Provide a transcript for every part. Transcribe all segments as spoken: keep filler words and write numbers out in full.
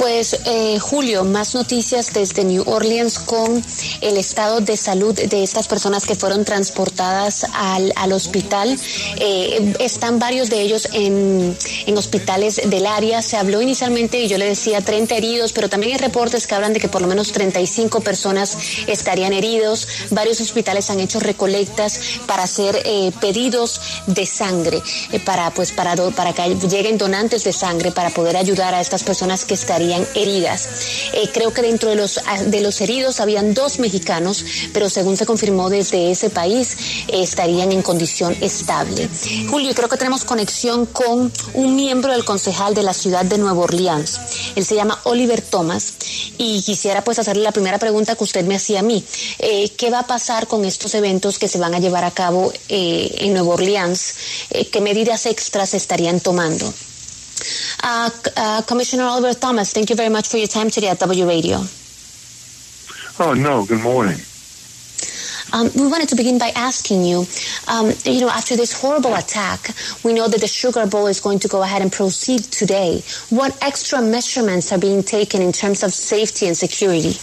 Pues, eh, Julio, más noticias desde New Orleans con el estado de salud de estas personas que fueron transportadas al, al hospital. Eh, están varios de ellos en, en hospitales del área. Se habló inicialmente, y yo le decía, treinta heridos, pero también hay reportes que hablan de que por lo menos treinta y cinco personas estarían heridos. Varios hospitales han hecho recolectas para hacer eh, pedidos de sangre, eh, para, pues, para, do, para que lleguen donantes de sangre para poder ayudar a estas personas que estarían heridas. Eh, creo que dentro de los, de los heridos habían dos mexicanos, pero según se confirmó desde ese país, eh, estarían en condición estable. Julio, creo que tenemos conexión con un miembro del concejal de la ciudad de Nueva Orleans. Él se llama Oliver Thomas y quisiera pues hacerle la primera pregunta que usted me hacía a mí. Eh, ¿Qué va a pasar con estos eventos que se van a llevar a cabo eh, en Nueva Orleans? Eh, ¿Qué medidas extras estarían tomando? Uh, uh, Commissioner Oliver Thomas, thank you very much for your time today at W Radio. Oh, no, good morning. Um, we wanted to begin by asking you, um, you know, after this horrible attack, we know that the Sugar Bowl is going to go ahead and proceed today. What extra measurements are being taken in terms of safety and security?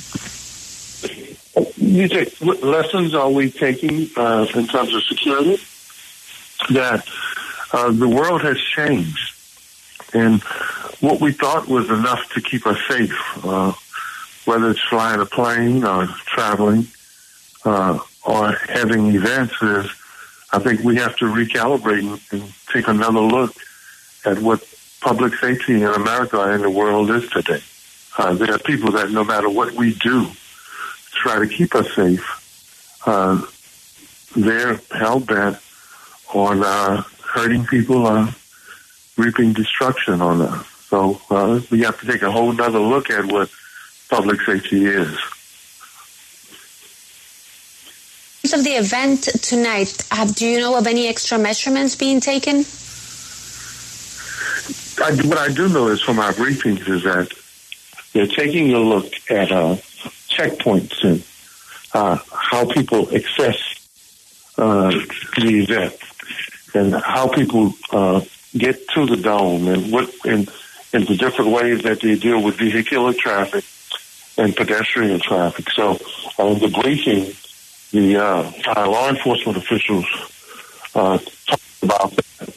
You take, what lessons are we taking uh, in terms of security? That uh, the world has changed. And what we thought was enough to keep us safe, uh, whether it's flying a plane or traveling uh, or having events, is I think we have to recalibrate and, and take another look at what public safety in America and the world is today. Uh, there are people that no matter what we do, try to keep us safe, uh, they're hell-bent on uh, hurting people, uh, reaping destruction on us. So uh, we have to take a whole nother look at what public safety is. In terms of the event tonight, have, do you know of any extra measurements being taken? I, what I do know is from our briefings is that they're taking a look at uh, checkpoints and uh, how people access uh, the event and how people uh, get to the dome and what and, and the different ways that they deal with vehicular traffic and pedestrian traffic. So uh, in the briefing, the uh, our law enforcement officials uh, talked about that.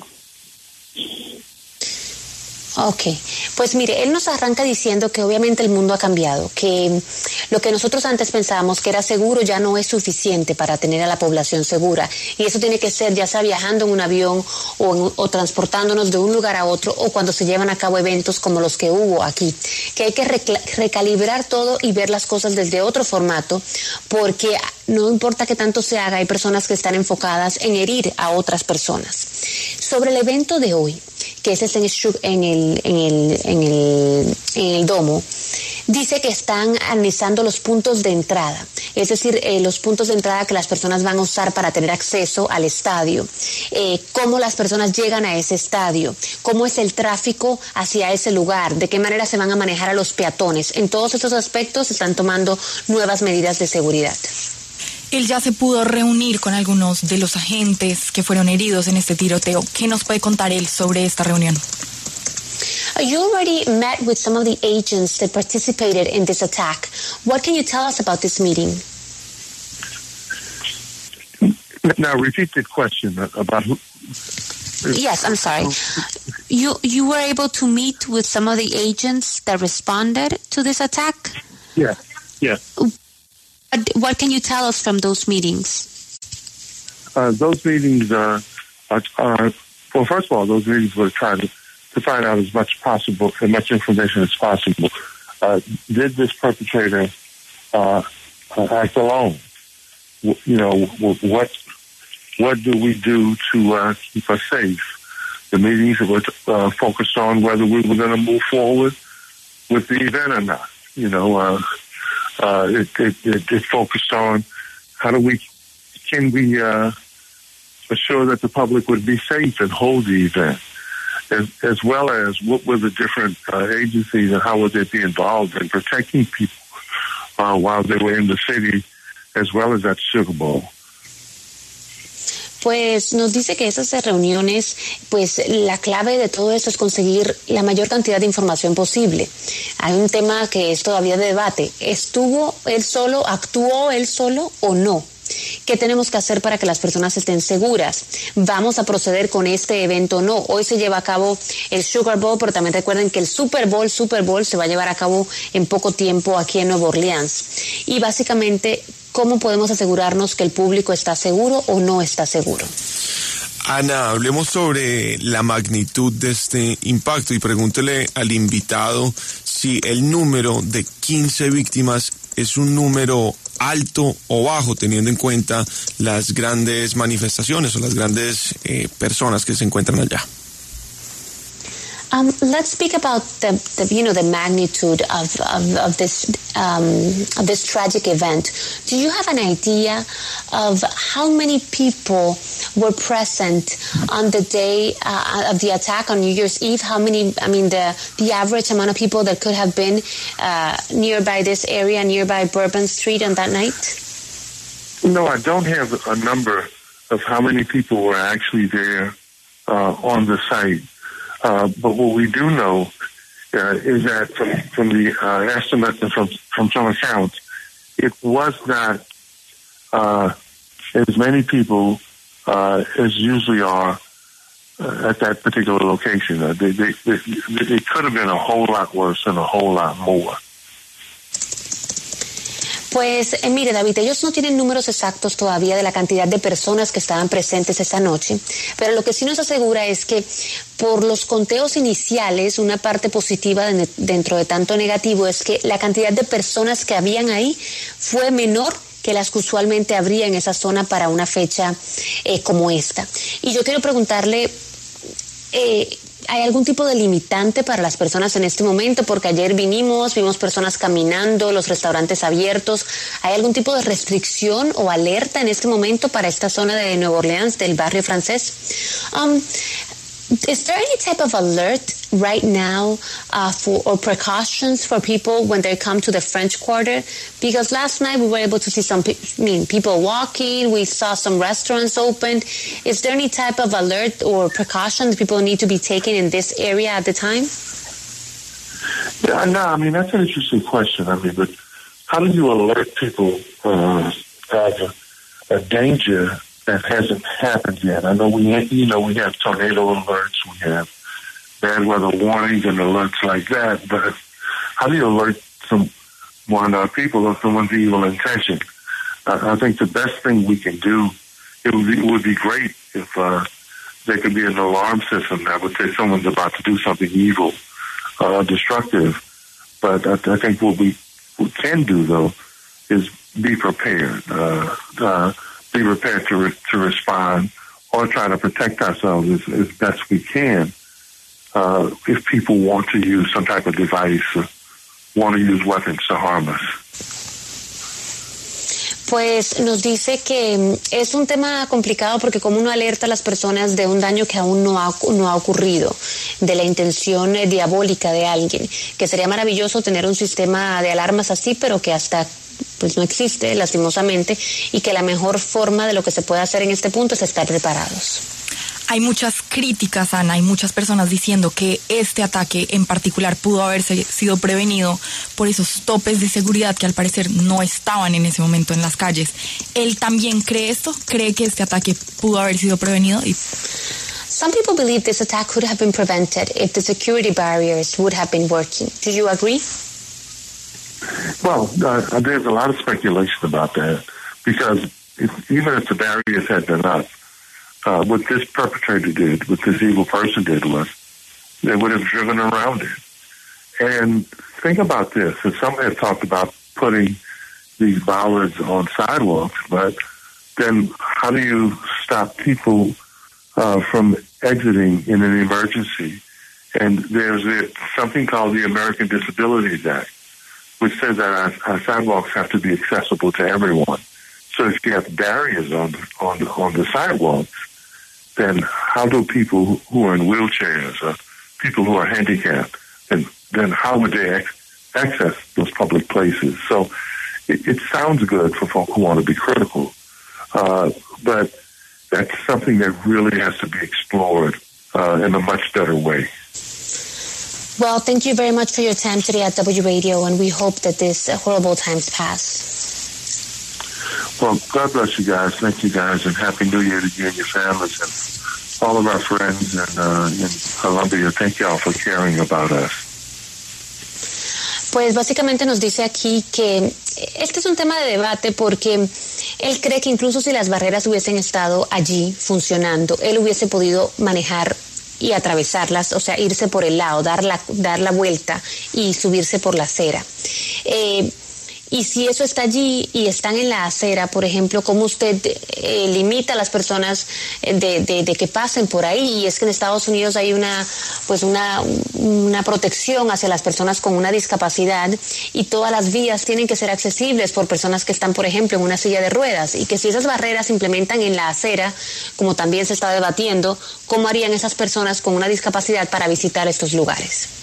Ok, pues mire, él nos arranca diciendo que obviamente el mundo ha cambiado, que lo que nosotros antes pensábamos que era seguro ya no es suficiente para tener a la población segura, y eso tiene que ser ya sea viajando en un avión o, en, o transportándonos de un lugar a otro, o cuando se llevan a cabo eventos como los que hubo aquí, que hay que recalibrar todo y ver las cosas desde otro formato, porque no importa que tanto se haga, hay personas que están enfocadas en herir a otras personas. Sobre el evento de hoy, que ese es en el, en el, en el, en el domo, dice que están analizando los puntos de entrada, es decir, eh, los puntos de entrada que las personas van a usar para tener acceso al estadio, eh, cómo las personas llegan a ese estadio, cómo es el tráfico hacia ese lugar, de qué manera se van a manejar a los peatones. En todos estos aspectos se están tomando nuevas medidas de seguridad. Él ya se pudo reunir con algunos de los agentes que fueron heridos en este tiroteo. ¿Qué nos puede contar él sobre esta reunión? You already met with some of the agents that participated in this attack. What can you tell us about this meeting? Now repeat the question about who. Yes, I'm sorry. You you were able to meet with some of the agents that responded to this attack? Yeah, yeah. What, what can you tell us from those meetings? Uh, those meetings are, are, are, well, first of all, those meetings were trying to, to find out as much possible, as much information as possible. Uh, did this perpetrator uh, uh, act alone? W- you know, w- what what do we do to uh, keep us safe? The meetings were uh, focused on whether we were going to move forward with the event or not. You know, uh, Uh, it, it, it, it focused on how do we, can we uh, assure that the public would be safe and hold the event, as, as well as what were the different uh, agencies and how would they be involved in protecting people uh, while they were in the city, as well as at Super Bowl. Pues nos dice que esas reuniones, pues la clave de todo esto es conseguir la mayor cantidad de información posible. Hay un tema que es todavía de debate. ¿Estuvo él solo, actuó él solo o no? ¿Qué tenemos que hacer para que las personas estén seguras? ¿Vamos a proceder con este evento o no? Hoy se lleva a cabo el Sugar Bowl, pero también recuerden que el Super Bowl, Super Bowl se va a llevar a cabo en poco tiempo aquí en Nueva Orleans. Y básicamente, ¿cómo podemos asegurarnos que el público está seguro o no está seguro? Ana, hablemos sobre la magnitud de este impacto y pregúntele al invitado si el número de quince víctimas es un número alto o bajo, teniendo en cuenta las grandes manifestaciones o las grandes eh, personas que se encuentran allá. Um, let's speak about the, the, you know, the magnitude of, of, of this, um, of this tragic event. Do you have an idea of how many people were present on the day uh, of the attack on New Year's Eve? How many, I mean, the, the average amount of people that could have been uh, nearby this area, nearby Bourbon Street on that night? No, I don't have a number of how many people were actually there uh, on the site. Uh, but what we do know uh, is that from, from the uh, estimates and from, from some accounts, it was not uh, as many people uh, as usually are uh, at that particular location. Uh, they, they, they, it could have been a whole lot worse and a whole lot more. Pues eh, mire, David, ellos no tienen números exactos todavía de la cantidad de personas que estaban presentes esa noche, pero lo que sí nos asegura es que por los conteos iniciales, una parte positiva de, dentro de tanto negativo es que la cantidad de personas que habían ahí fue menor que las que usualmente habría en esa zona para una fecha eh, como esta. Y yo quiero preguntarle, eh, ¿hay algún tipo de limitante para las personas en este momento? Porque ayer vinimos, vimos personas caminando, los restaurantes abiertos. ¿Hay algún tipo de restricción o alerta en este momento para esta zona de Nueva Orleans, del barrio francés? Um, Is there any type of alert right now uh, for or precautions for people when they come to the French Quarter? Because last night we were able to see some pe- I mean, people walking. We saw some restaurants opened. Is there any type of alert or precaution that people need to be taking in this area at the time? Yeah, no, I mean, that's an interesting question. I mean, but how do you alert people uh, of a, a danger that hasn't happened yet? I know we, have, you know, we have tornado alerts, we have bad weather warnings and alerts like that, but how do you alert someone, uh, people of someone's evil intention? Uh, I think the best thing we can do, it would be, it would be great if uh, there could be an alarm system that would say someone's about to do something evil, uh, destructive. But I, I think what we, we can do, though, is be prepared. Uh, uh, be prepared to re- to respond or try to protect ourselves as, as best we can uh, if people want to use some type of device or want to use weapons to harm us. Pues nos dice que es un tema complicado porque como uno alerta a las personas de un daño que aún no ha, no ha ocurrido, de la intención eh, diabólica de alguien, que sería maravilloso tener un sistema de alarmas así, pero que hasta pues no existe, lastimosamente, y que la mejor forma de lo que se puede hacer en este punto es estar preparados. Hay muchas críticas, Ana, hay muchas personas diciendo que este ataque en particular pudo haberse sido prevenido por esos topes de seguridad que al parecer no estaban en ese momento en las calles. ¿Él también cree esto? ¿Cree que este ataque pudo haber sido prevenido? Y Some people believe this attack could have been prevented if the security barriers would have been working. Do you agree? Well, uh, there's a lot of speculation about that because if, even if the barriers had been up, uh, what this perpetrator did, what this evil person did was they would have driven around it. And think about this. And some have talked about putting these bollards on sidewalks, but then how do you stop people uh, from exiting in an emergency? And there's a, something called the American Disabilities Act, which says that our, our sidewalks have to be accessible to everyone. So if you have barriers on the, on the, on the sidewalks, then how do people who, who are in wheelchairs or people who are handicapped, and then how would they ex- access those public places? So it, it sounds good for folk who want to be critical, uh, but that's something that really has to be explored uh, in a much better way. Well, thank you very much for your time today at W Radio, and we hope that these horrible times pass. Well, God bless you guys. Thank you guys, and Happy New Year to you and your families and all of our friends in, uh, in Colombia. Thank y'all for caring about us. Pues básicamente nos dice aquí que este es un tema de debate porque él cree que incluso si las barreras hubiesen estado allí funcionando, él hubiese podido manejar y atravesarlas, o sea, irse por el lado, dar la, dar la vuelta y subirse por la acera. Eh, Y si eso está allí y están en la acera, por ejemplo, ¿cómo usted eh, limita a las personas de, de, de que pasen por ahí? Y es que en Estados Unidos hay una, pues una, una protección hacia las personas con una discapacidad y todas las vías tienen que ser accesibles por personas que están, por ejemplo, en una silla de ruedas. Y que si esas barreras se implementan en la acera, como también se está debatiendo, ¿cómo harían esas personas con una discapacidad para visitar estos lugares?